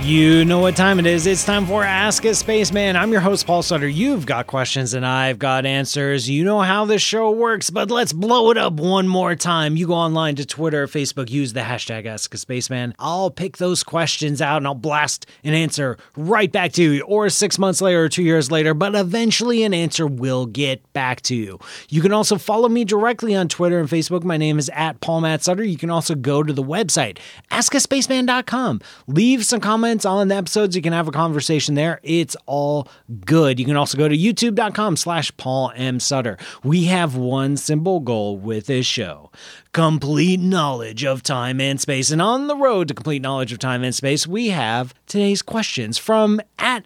You know what time it is. It's time for Ask a Spaceman. I'm your host, Paul Sutter. You've got questions and I've got answers. You know how this show works, but let's blow it up one more time. You go online to Twitter or Facebook, use the hashtag Ask a Spaceman. I'll pick those questions out and I'll blast an answer right back to you, or 6 months later or 2 years later, but eventually an answer will get back to you. You can also follow me directly on Twitter and Facebook. My name is @PaulMattSutter. You can also go to the website, askaspaceman.com. Leave some comments on the episodes. You can have a conversation there. It's all good. You can also go to youtube.com/PaulMSutter. We have one simple goal with this show: complete knowledge of time and space. And on the road to complete knowledge of time and space, we have today's questions from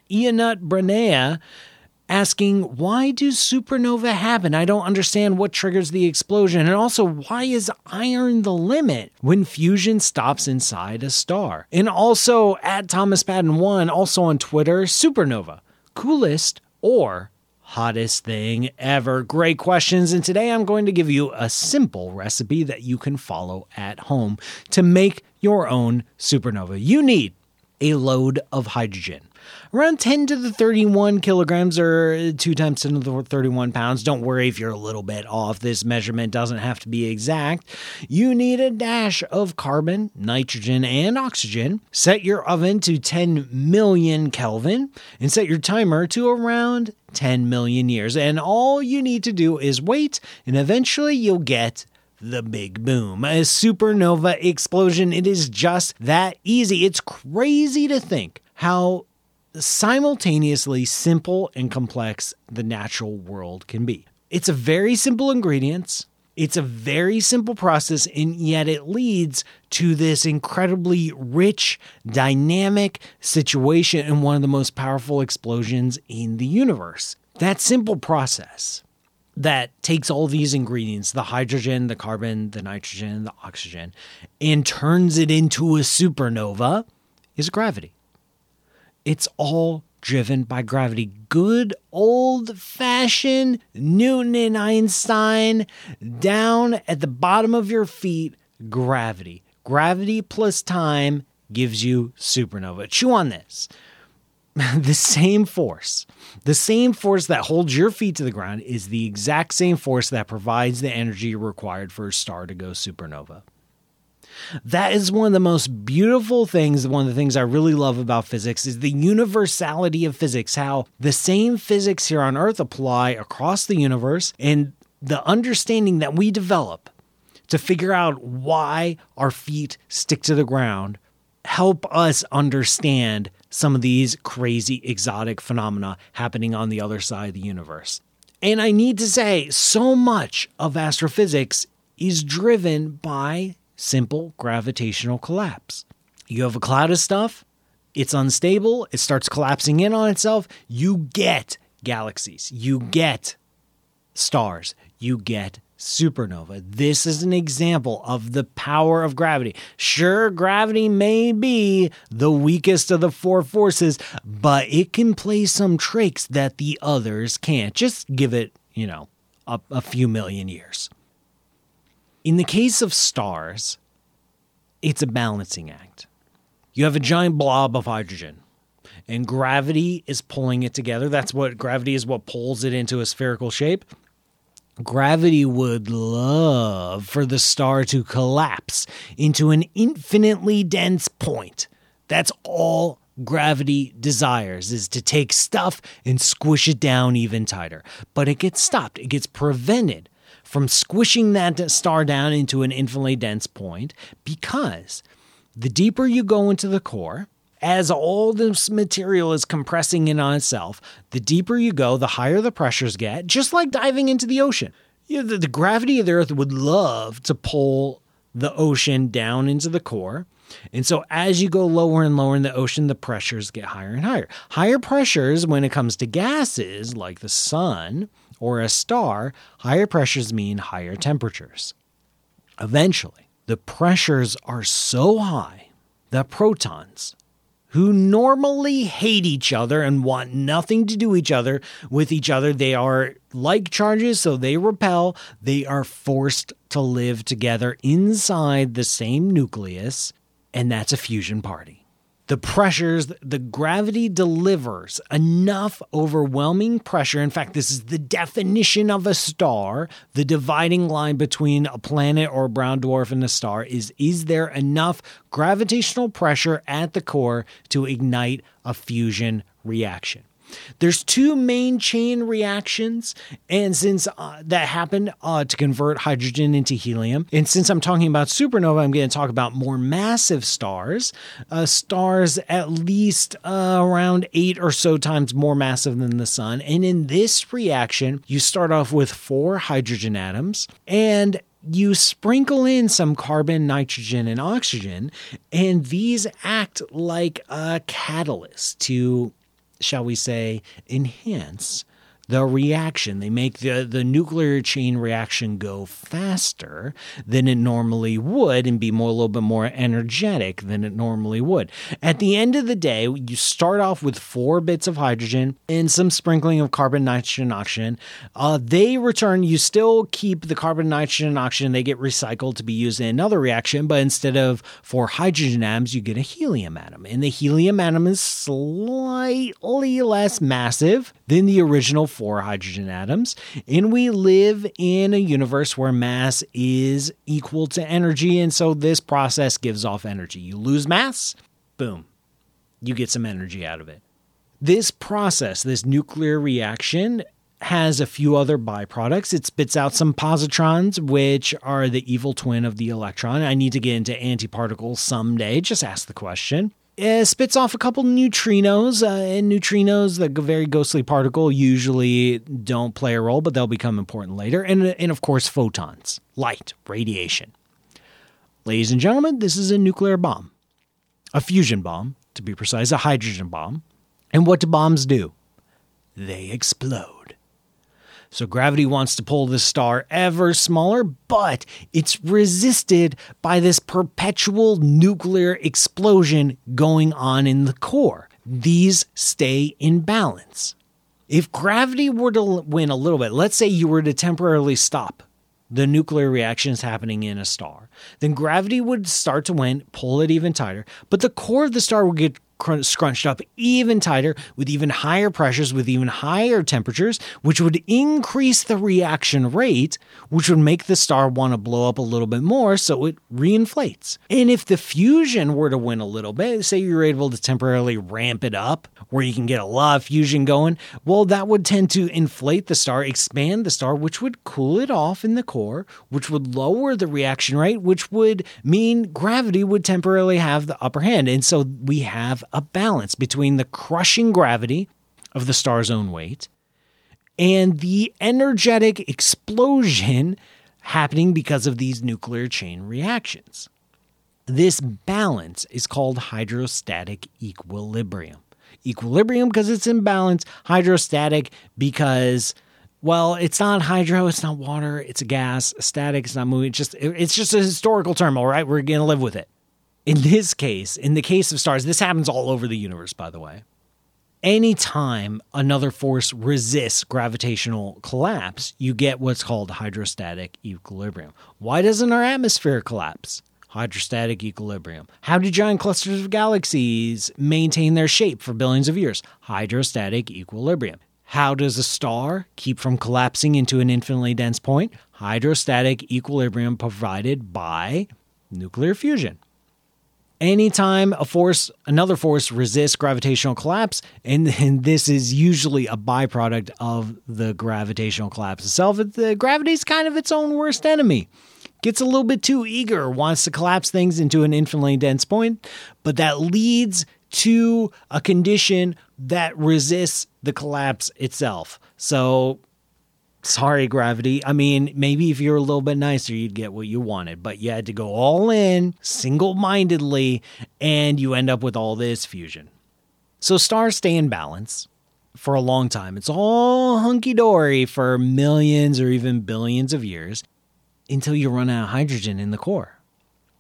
@Ianut asking, why do supernova happen? I don't understand what triggers the explosion. And also, why is iron the limit when fusion stops inside a star? And also, @ThomasPadden1, also on Twitter, supernova, coolest or hottest thing ever? Great questions. And today I'm going to give you a simple recipe that you can follow at home to make your own supernova. You need a load of hydrogen, around 10 to the 31 kilograms, or 2 times 10 to the 31 pounds. Don't worry if you're a little bit off. This measurement doesn't have to be exact. You need a dash of carbon, nitrogen, and oxygen. Set your oven to 10 million Kelvin and set your timer to around 10 million years. And all you need to do is wait, and eventually you'll get the big boom, a supernova explosion. It is just that easy. It's crazy to think how simultaneously simple and complex the natural world can be. It's a very simple ingredients. It's a very simple process, and yet it leads to this incredibly rich, dynamic situation and one of the most powerful explosions in the universe. That simple process that takes all these ingredients, the hydrogen, the carbon, the nitrogen, the oxygen, and turns it into a supernova is gravity. It's all driven by gravity. Good old-fashioned Newton and Einstein, down at the bottom of your feet, gravity. Gravity plus time gives you supernova. Chew on this. The same force that holds your feet to the ground is the exact same force that provides the energy required for a star to go supernova. That is one of the most beautiful things. One of the things I really love about physics is the universality of physics, how the same physics here on Earth apply across the universe, and the understanding that we develop to figure out why our feet stick to the ground help us understand some of these crazy exotic phenomena happening on the other side of the universe. And I need to say, so much of astrophysics is driven by simple gravitational collapse. You have a cloud of stuff, it's unstable, it starts collapsing in on itself, you get galaxies, you get stars, you get supernova. This is an example of the power of gravity. Sure, gravity may be the weakest of the four forces, but it can play some tricks that the others can't. Just give it, a few million years. In the case of stars, it's a balancing act. You have a giant blob of hydrogen, and gravity is pulling it together. Gravity is what pulls it into a spherical shape. Gravity would love for the star to collapse into an infinitely dense point. That's all gravity desires, is to take stuff and squish it down even tighter. But it gets stopped. It gets prevented from squishing that star down into an infinitely dense point, because the deeper you go into the core, as all this material is compressing in on itself, the deeper you go, the higher the pressures get, just like diving into the ocean. The gravity of the Earth would love to pull the ocean down into the core. And so as you go lower and lower in the ocean, the pressures get higher and higher. Higher pressures when it comes to gases like the sun or a star, higher pressures mean higher temperatures. Eventually, the pressures are so high that protons, who normally hate each other and want nothing to do with each other, they are like charges, so they repel. They are forced to live together inside the same nucleus, and that's a fusion party. The pressures, the gravity delivers enough overwhelming pressure. In fact, this is the definition of a star. The dividing line between a planet or a brown dwarf and a star is there enough gravitational pressure at the core to ignite a fusion reaction? There's two main chain reactions, and since that happened to convert hydrogen into helium, and since I'm talking about supernova, I'm going to talk about more massive stars, stars at least around 8 or so times more massive than the sun. And in this reaction, you start off with 4 hydrogen atoms, and you sprinkle in some carbon, nitrogen, and oxygen, and these act like a catalyst to, shall we say, enhance the reaction. They make the nuclear chain reaction go faster than it normally would and be a little bit more energetic than it normally would. At the end of the day, you start off with 4 bits of hydrogen and some sprinkling of carbon, nitrogen, and oxygen. They return, you still keep the carbon, nitrogen, and oxygen. They get recycled to be used in another reaction, but instead of 4 hydrogen atoms, you get a helium atom. And the helium atom is slightly less massive than the original 4 hydrogen atoms, and we live in a universe where mass is equal to energy, and so this process gives off energy. You lose mass, boom, you get some energy out of it. This process, this nuclear reaction, has a few other byproducts. It spits out some positrons, which are the evil twin of the electron. I need to get into antiparticles someday, just ask the question. It spits off a couple neutrinos, and neutrinos, the very ghostly particle, usually don't play a role, but they'll become important later. And of course, photons, light, radiation. Ladies and gentlemen, this is a nuclear bomb. A fusion bomb, to be precise, a hydrogen bomb. And what do bombs do? They explode. So gravity wants to pull the star ever smaller, but it's resisted by this perpetual nuclear explosion going on in the core. These stay in balance. If gravity were to win a little bit, let's say you were to temporarily stop the nuclear reactions happening in a star, then gravity would start to win, pull it even tighter, but the core of the star would get scrunched up even tighter with even higher pressures, with even higher temperatures, which would increase the reaction rate, which would make the star want to blow up a little bit more, so it reinflates. And if the fusion were to win a little bit, say you're able to temporarily ramp it up, where you can get a lot of fusion going, well, that would tend to inflate the star, expand the star, which would cool it off in the core, which would lower the reaction rate, which would mean gravity would temporarily have the upper hand. And so we have a balance between the crushing gravity of the star's own weight and the energetic explosion happening because of these nuclear chain reactions. This balance is called hydrostatic equilibrium. Equilibrium because it's in balance, hydrostatic because, well, it's not hydro, it's not water, it's a gas, static, it's not moving, it's just a historical term, all right? We're going to live with it. In this case, in the case of stars, this happens all over the universe, by the way. Anytime another force resists gravitational collapse, you get what's called hydrostatic equilibrium. Why doesn't our atmosphere collapse? Hydrostatic equilibrium. How do giant clusters of galaxies maintain their shape for billions of years? Hydrostatic equilibrium. How does a star keep from collapsing into an infinitely dense point? Hydrostatic equilibrium provided by nuclear fusion. Anytime another force resists gravitational collapse, and this is usually a byproduct of the gravitational collapse itself, the gravity is kind of its own worst enemy. Gets a little bit too eager, wants to collapse things into an infinitely dense point, but that leads to a condition that resists the collapse itself. So, sorry, gravity. I mean, maybe if you're a little bit nicer, you'd get what you wanted, but you had to go all in, single-mindedly, and you end up with all this fusion. So stars stay in balance for a long time. It's all hunky-dory for millions or even billions of years until you run out of hydrogen in the core.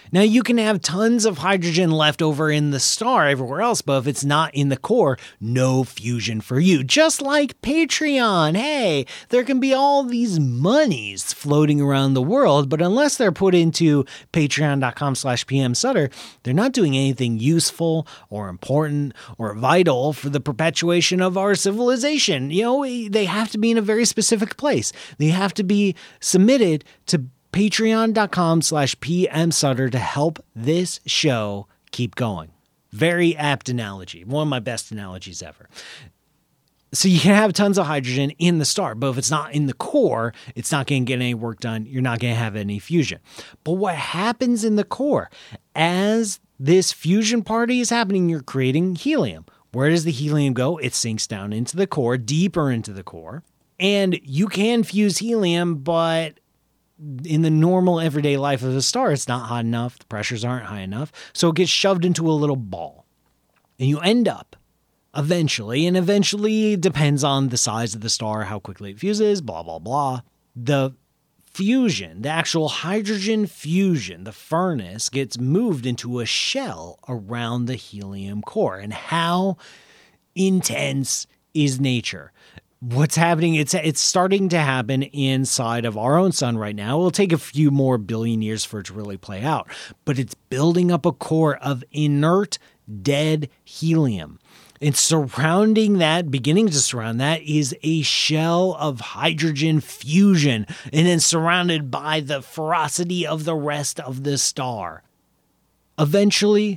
Now, you can have tons of hydrogen left over in the star everywhere else, but if it's not in the core, no fusion for you. Just like Patreon. Hey, there can be all these monies floating around the world, but unless they're put into patreon.com/pmsutter, they're not doing anything useful or important or vital for the perpetuation of our civilization. They have to be in a very specific place. They have to be submitted to patreon.com/pmsutter to help this show keep going. Very apt analogy. One of my best analogies ever. So you can have tons of hydrogen in the star, but if it's not in the core, it's not going to get any work done. You're not going to have any fusion. But what happens in the core? As this fusion party is happening, you're creating helium. Where does the helium go? It sinks down into the core, deeper into the core. And you can fuse helium, but in the normal everyday life of a star, it's not hot enough. The pressures aren't high enough. So it gets shoved into a little ball. And you end up eventually depends on the size of the star, how quickly it fuses, blah, blah, blah. The fusion, the actual hydrogen fusion, the furnace gets moved into a shell around the helium core. And how intense is nature? What's happening, it's starting to happen inside of our own sun right now. It'll take a few more billion years for it to really play out, but it's building up a core of inert, dead helium. And beginning to surround that, is a shell of hydrogen fusion, and then surrounded by the ferocity of the rest of the star. Eventually,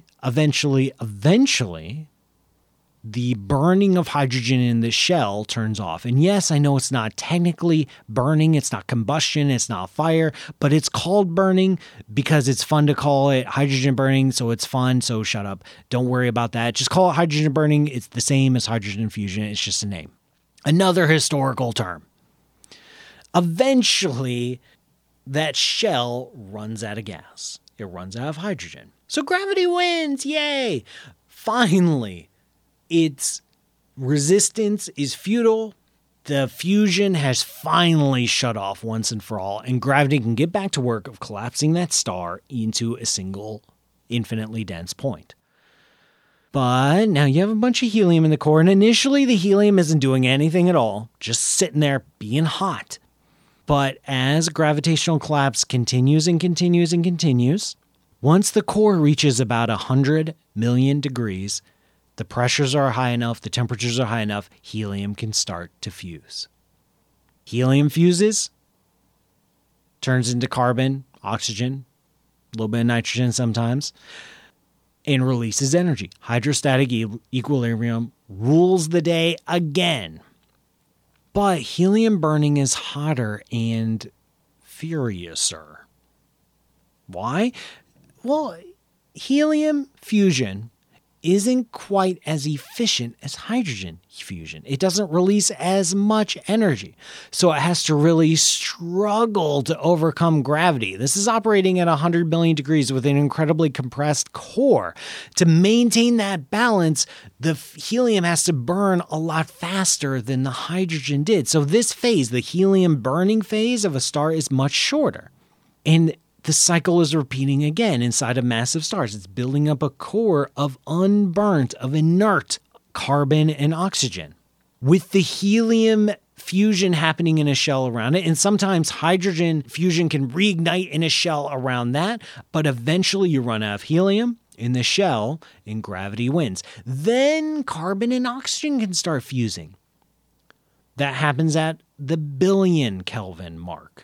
the burning of hydrogen in the shell turns off. And yes, I know it's not technically burning, it's not combustion, it's not fire, but it's called burning because it's fun to call it hydrogen burning, so it's fun, so shut up. Don't worry about that. Just call it hydrogen burning. It's the same as hydrogen fusion, it's just a name. Another historical term. Eventually, that shell runs out of gas. It runs out of hydrogen. So gravity wins, yay! Finally, its resistance is futile. The fusion has finally shut off once and for all, and gravity can get back to work of collapsing that star into a single infinitely dense point. But now you have a bunch of helium in the core, and initially the helium isn't doing anything at all, just sitting there being hot. But as gravitational collapse continues and continues and continues, once the core reaches about 100 million degrees, the pressures are high enough, the temperatures are high enough, helium can start to fuse. Helium fuses, turns into carbon, oxygen, a little bit of nitrogen sometimes, and releases energy. Hydrostatic equilibrium rules the day again. But helium burning is hotter and furiouser. Why? Well, helium fusion isn't quite as efficient as hydrogen fusion. It doesn't release as much energy, so it has to really struggle to overcome gravity. This is operating at 100 billion degrees with an incredibly compressed core. To maintain that balance, the helium has to burn a lot faster than the hydrogen did. So this phase, the helium burning phase of a star, is much shorter. And the cycle is repeating again inside of massive stars. It's building up a core of unburnt, of inert carbon and oxygen. With the helium fusion happening in a shell around it, and sometimes hydrogen fusion can reignite in a shell around that, but eventually you run out of helium in the shell and gravity wins. Then carbon and oxygen can start fusing. That happens at the billion Kelvin mark.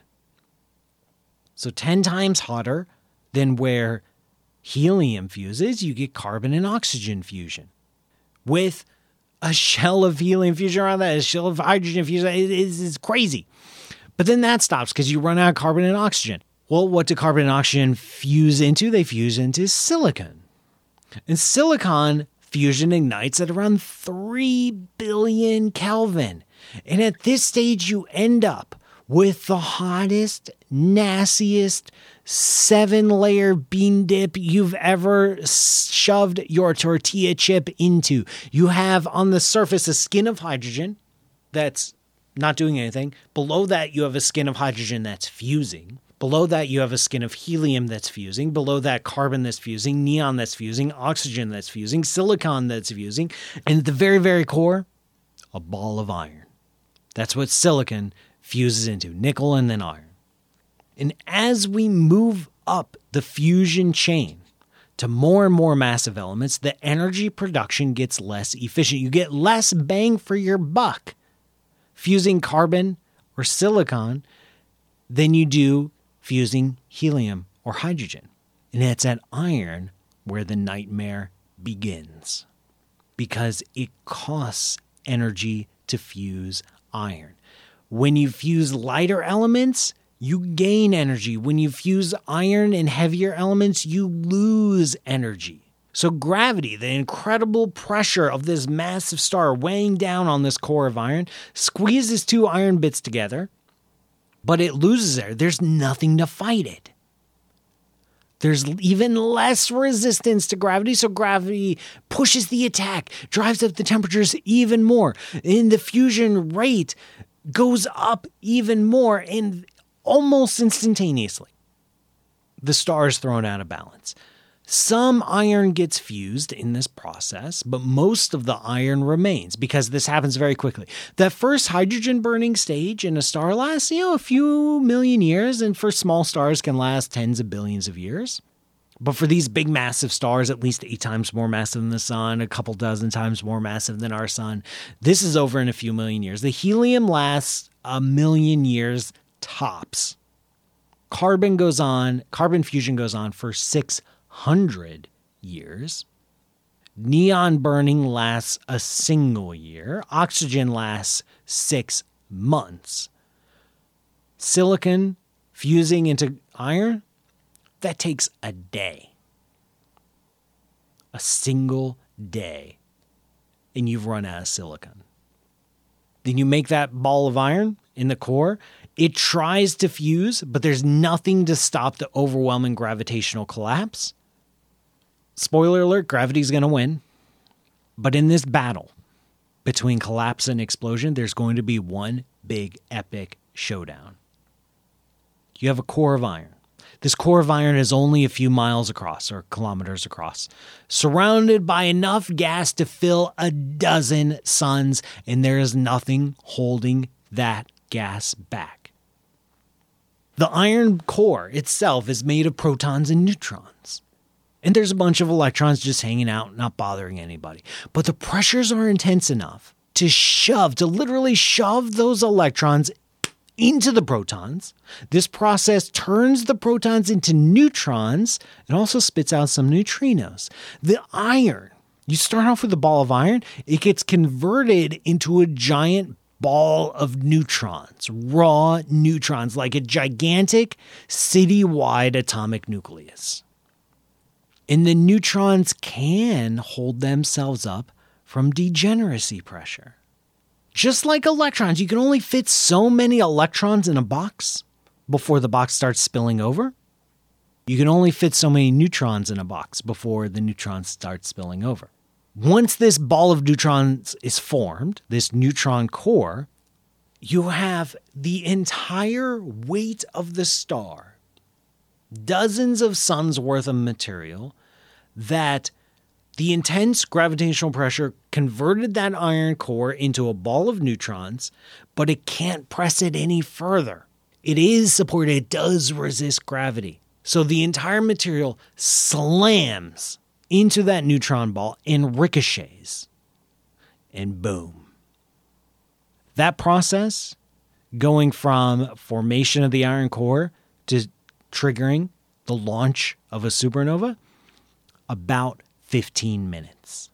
So 10 times hotter than where helium fuses, you get carbon and oxygen fusion. With a shell of helium fusion around that, a shell of hydrogen fusion, it's crazy. But then that stops because you run out of carbon and oxygen. Well, what do carbon and oxygen fuse into? They fuse into silicon. And silicon fusion ignites at around 3 billion Kelvin. And at this stage, you end up with the hottest, nastiest 7-layer bean dip you've ever shoved your tortilla chip into. You have on the surface a skin of hydrogen that's not doing anything. Below that, you have a skin of hydrogen that's fusing. Below that, you have a skin of helium that's fusing. Below that, carbon that's fusing, neon that's fusing, oxygen that's fusing, silicon that's fusing. And at the very, very core, a ball of iron. That's what silicon fuses into, nickel and then iron. And as we move up the fusion chain to more and more massive elements, the energy production gets less efficient. You get less bang for your buck fusing carbon or silicon than you do fusing helium or hydrogen. And it's at iron where the nightmare begins, because it costs energy to fuse iron. When you fuse lighter elements, you gain energy. When you fuse iron and heavier elements, you lose energy. So gravity, the incredible pressure of this massive star weighing down on this core of iron, squeezes two iron bits together, but it loses there. There's nothing to fight it. There's even less resistance to gravity, so gravity pushes the attack, drives up the temperatures even more, and the fusion rate goes up even more, and almost instantaneously, the star is thrown out of balance. Some iron gets fused in this process, but most of the iron remains because this happens very quickly. That first hydrogen burning stage in a star lasts, a few million years, and for small stars can last tens of billions of years. But for these big massive stars, at least 8 times more massive than the sun, a couple dozen times more massive than our sun, this is over in a few million years. The helium lasts 1 million years tops. Carbon fusion goes on for 600 years. Neon burning lasts a single year. Oxygen lasts 6 months. Silicon fusing into iron, that takes a day. A single day. And you've run out of silicon. Then you make that ball of iron in the core. It tries to fuse, but there's nothing to stop the overwhelming gravitational collapse. Spoiler alert, gravity's going to win. But in this battle between collapse and explosion, there's going to be one big epic showdown. You have a core of iron. This core of iron is only a few miles across or kilometers across, surrounded by enough gas to fill 12 suns, and there is nothing holding that gas back. The iron core itself is made of protons and neutrons. And there's a bunch of electrons just hanging out, not bothering anybody. But the pressures are intense enough to literally shove those electrons into the protons. This process turns the protons into neutrons and also spits out some neutrinos. The iron, you start off with a ball of iron, it gets converted into a giant ball of neutrons, raw neutrons, like a gigantic city-wide atomic nucleus. And the neutrons can hold themselves up from degeneracy pressure. Just like electrons, you can only fit so many electrons in a box before the box starts spilling over. You can only fit so many neutrons in a box before the neutrons start spilling over. Once this ball of neutrons is formed, this neutron core, you have the entire weight of the star, dozens of suns worth of material, that the intense gravitational pressure converted that iron core into a ball of neutrons, but it can't press it any further. It is supported, it does resist gravity. So the entire material slams into that neutron ball and ricochets. And boom. That process, going from formation of the iron core to triggering the launch of a supernova, about 15 minutes.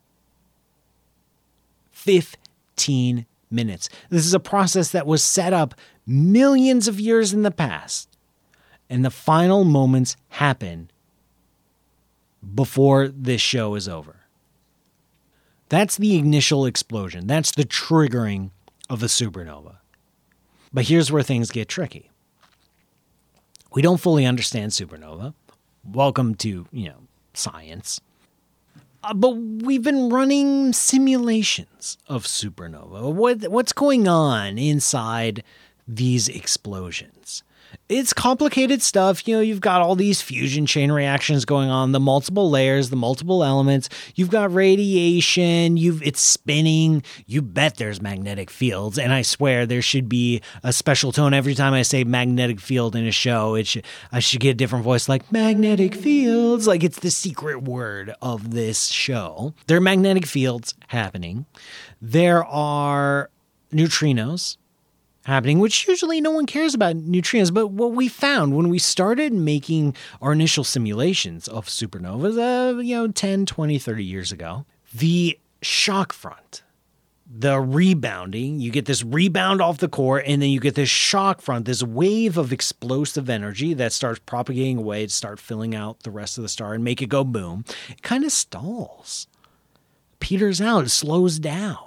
15 minutes. This is a process that was set up millions of years in the past. And the final moments happen before this show is over. That's the initial explosion. That's the triggering of a supernova. But here's where things get tricky. We don't fully understand supernova. Welcome to, science. But we've been running simulations of supernova. What's going on inside these explosions. It's complicated stuff. You've got all these fusion chain reactions going on, the multiple layers, the multiple elements. You've got radiation. It's spinning. You bet there's magnetic fields. And I swear there should be a special tone every time I say magnetic field in a show. I should get a different voice like magnetic fields. Like it's the secret word of this show. There are magnetic fields happening. There are neutrinos happening, which usually no one cares about neutrinos. But what we found when we started making our initial simulations of supernovas, 10, 20, 30 years ago, the shock front, the rebounding, you get this rebound off the core, and then you get this shock front, this wave of explosive energy that starts propagating away to start filling out the rest of the star and make it go boom. It kind of stalls, peters out, it slows down.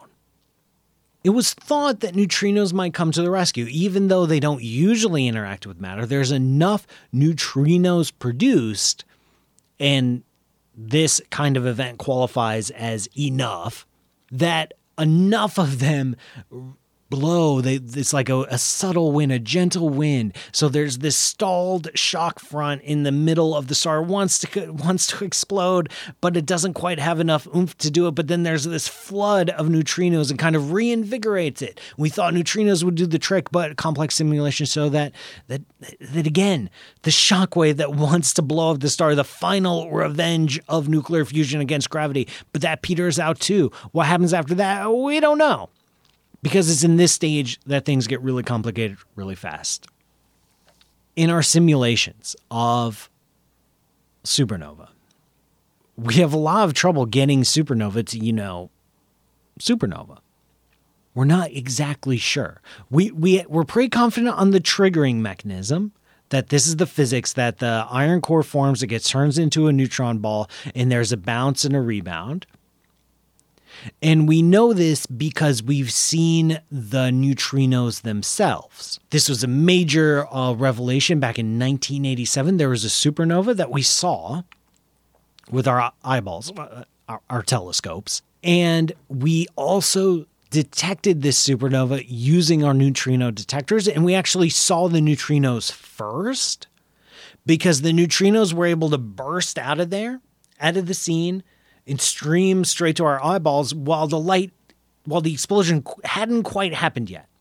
It was thought that neutrinos might come to the rescue. Even though they don't usually interact with matter, there's enough neutrinos produced, and this kind of event qualifies as enough, that enough of them blow. It's like a subtle wind, a gentle wind. So there's this stalled shock front in the middle of the star, wants to explode, but it doesn't quite have enough oomph to do it. But then there's this flood of neutrinos and kind of reinvigorates it. We thought neutrinos would do the trick, but complex simulations show that again, the shock wave that wants to blow up the star, the final revenge of nuclear fusion against gravity, but that peters out too. What happens after that? We don't know. Because it's in this stage that things get really complicated really fast. In our simulations of supernova, we have a lot of trouble getting supernova to, supernova. We're not exactly sure. We're pretty confident on the triggering mechanism, that this is the physics, that the iron core forms, it gets turned into a neutron ball, and there's a bounce and a rebound. And we know this because we've seen the neutrinos themselves. This was a major revelation back in 1987. There was a supernova that we saw with our eyeballs, our telescopes. And we also detected this supernova using our neutrino detectors. And we actually saw the neutrinos first because the neutrinos were able to burst out of the scene, and stream straight to our eyeballs while the explosion hadn't quite happened yet.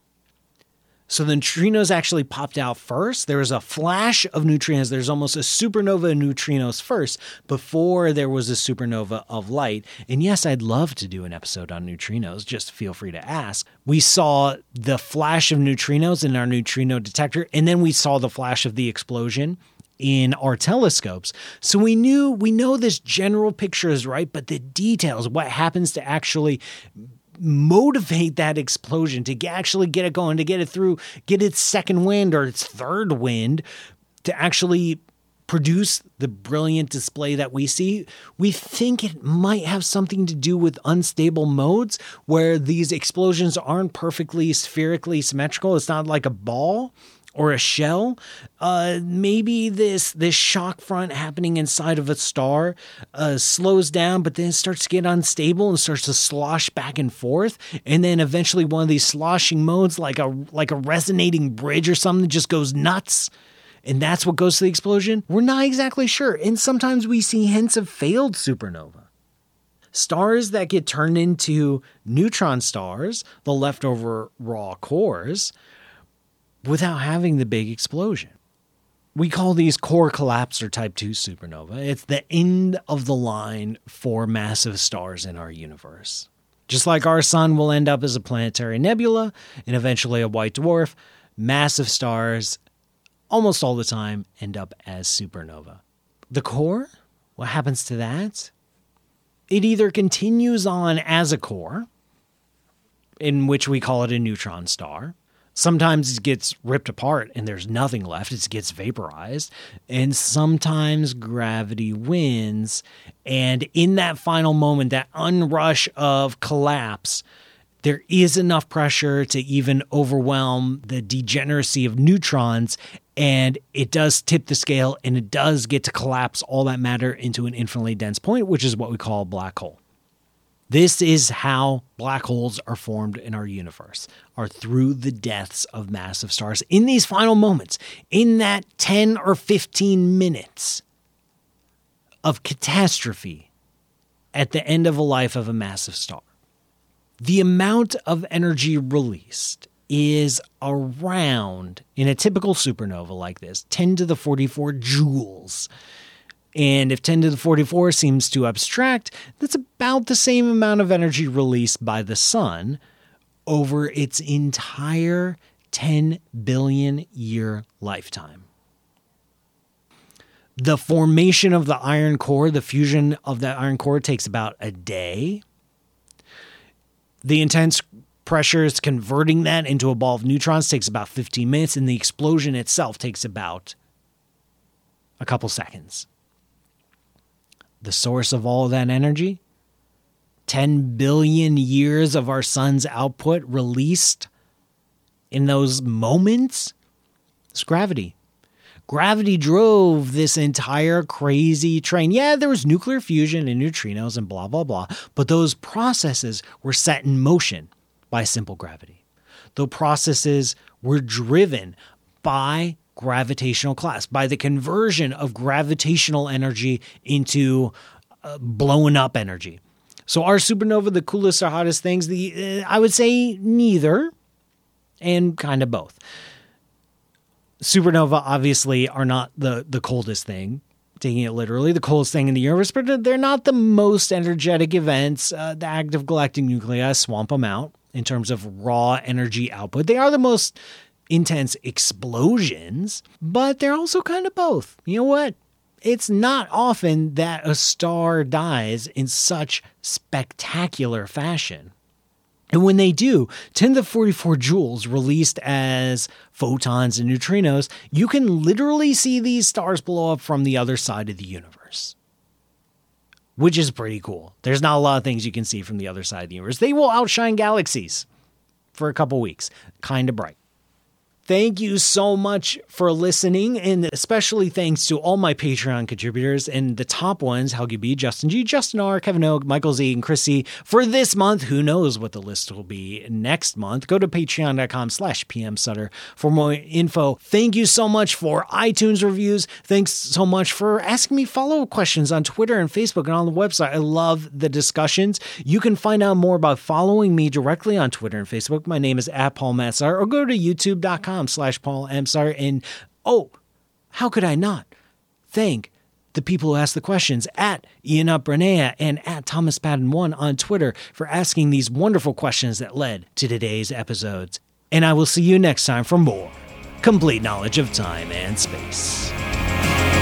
So the neutrinos actually popped out first. There was a flash of neutrinos. There's almost a supernova of neutrinos first before there was a supernova of light. And yes, I'd love to do an episode on neutrinos. Just feel free to ask. We saw the flash of neutrinos in our neutrino detector, and then we saw the flash of the explosion in our telescopes. So we know this general picture is right, but the details, what happens to actually motivate that explosion, to actually get it going, to get it through, get its second wind or its third wind, to actually produce the brilliant display that we see, we think it might have something to do with unstable modes where these explosions aren't perfectly spherically symmetrical. It's not like a ball or a shell. Maybe this shock front happening inside of a star slows down, but then it starts to get unstable and starts to slosh back and forth. And then eventually one of these sloshing modes, like a resonating bridge or something, just goes nuts. And that's what goes to the explosion. We're not exactly sure. And sometimes we see hints of failed supernova. Stars that get turned into neutron stars, the leftover raw cores, without having the big explosion. We call these core collapse or type 2 supernova. It's the end of the line for massive stars in our universe. Just like our sun will end up as a planetary nebula and eventually a white dwarf, massive stars almost all the time end up as supernova. The core, what happens to that? It either continues on as a core, in which we call it a neutron star. Sometimes it gets ripped apart and there's nothing left. It gets vaporized. And sometimes gravity wins. And in that final moment, that unrush of collapse, there is enough pressure to even overwhelm the degeneracy of neutrons. And it does tip the scale, and it does get to collapse all that matter into an infinitely dense point, which is what we call a black hole. This is how black holes are formed in our universe, are through the deaths of massive stars. In these final moments, in that 10 or 15 minutes of catastrophe at the end of a life of a massive star, the amount of energy released is around, in a typical supernova like this, 10 to the 44 joules. And if 10 to the 44 seems too abstract, that's about the same amount of energy released by the sun over its entire 10 billion year lifetime. The formation of the iron core, the fusion of that iron core, takes about a day. The intense pressures converting that into a ball of neutrons takes about 15 minutes, and the explosion itself takes about a couple seconds. The source of all of that energy, 10 billion years of our sun's output released in those moments, is gravity. Gravity drove this entire crazy train. Yeah, there was nuclear fusion and neutrinos and blah, blah, blah, but those processes were set in motion by simple gravity. Those processes were driven by gravitational collapse, by the conversion of gravitational energy into blown up energy. So are supernova the coolest or hottest things? I would say neither, and kind of both. Supernova obviously are not the coldest thing, taking it literally, the coldest thing in the universe, but they're not the most energetic events. The active galactic nuclei swamp them out in terms of raw energy output. They are the most intense explosions, but they're also kind of both. You know what? It's not often that a star dies in such spectacular fashion. And when they do, 10 to the 44 joules released as photons and neutrinos, you can literally see these stars blow up from the other side of the universe, which is pretty cool. There's not a lot of things you can see from the other side of the universe. They will outshine galaxies for a couple weeks. Kind of bright. Thank you so much for listening, and especially thanks to all my Patreon contributors, and the top ones, Helgi B, Justin G, Justin R, Kevin O, Michael Z, and Chris C. For this month, who knows what the list will be next month. Go to patreon.com/PMSutter for more info. Thank you so much for iTunes reviews. Thanks so much for asking me follow-up questions on Twitter and Facebook and on the website. I love the discussions. You can find out more about following me directly on Twitter and Facebook. My name is @PaulMatsar, or go to youtube.com/PaulMatsar. And how could I not thank the people who asked the questions at Ian Uprenea and at Thomas Patton 1 on Twitter for asking these wonderful questions that led to today's episodes. And I will see you next time for more complete knowledge of time and space.